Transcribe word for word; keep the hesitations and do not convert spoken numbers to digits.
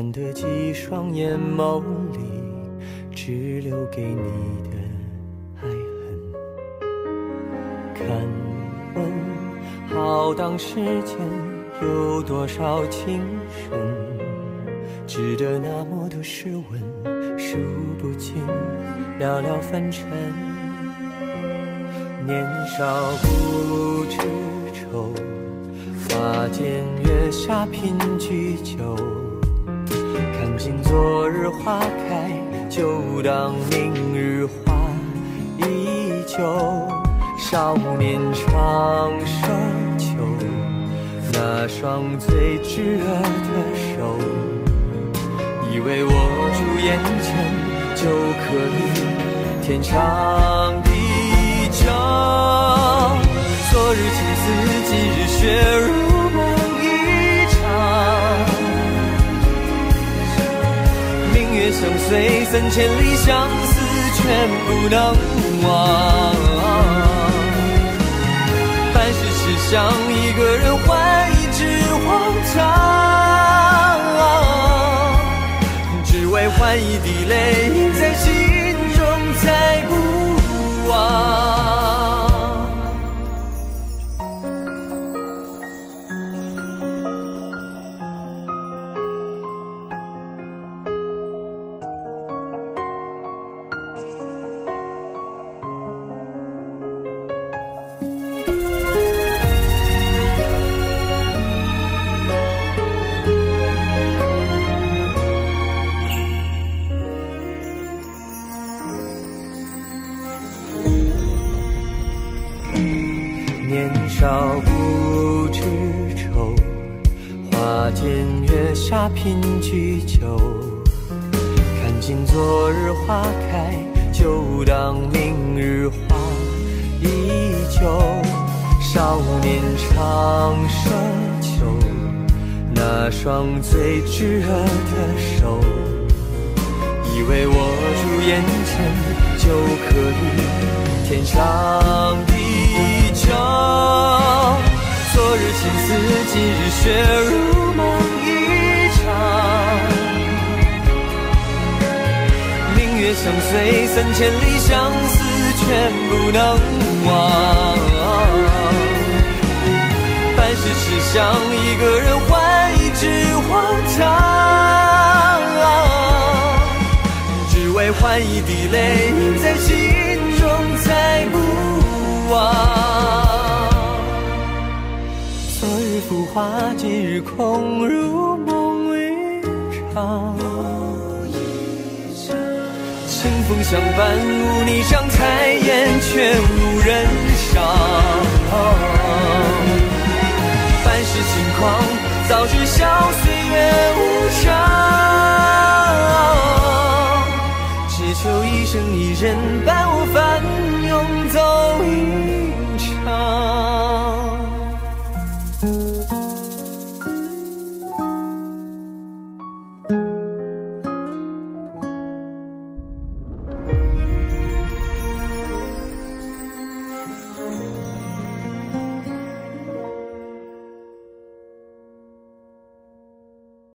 难得几双眼眸里只留给你的爱恨。看问浩荡世间有多少情深，值得那么多试问，数不尽寥寥凡尘。年少不知愁，花间月下品居酒，看尽昨日花开，就当明日花依旧。少年常奢求，那双最炙热的手，以为握住眼前就可以天长地久。昨日情丝，今日血如梦一场。明月相随，三千里相思全不能忘。半世痴想，一个人换一纸荒唐，只为换一滴泪在心中再不忘。年少不知愁，花间月下品居酒，看尽昨日花开，就当明日花依旧。少年常奢求，那双最炙热的手，以为握住眼前就可以天长地久。昨日情丝，今日血如梦一场。明月相随，三千里相思全不能忘。半世痴想，一个人换一纸荒唐，只为换一滴泪在心中再不忘。昨日浮华，今日空如梦一场。清风相伴，无你相采烟，却无人赏。半世轻狂，早知晓岁月无常。只求一生一人伴我翻涌走一场。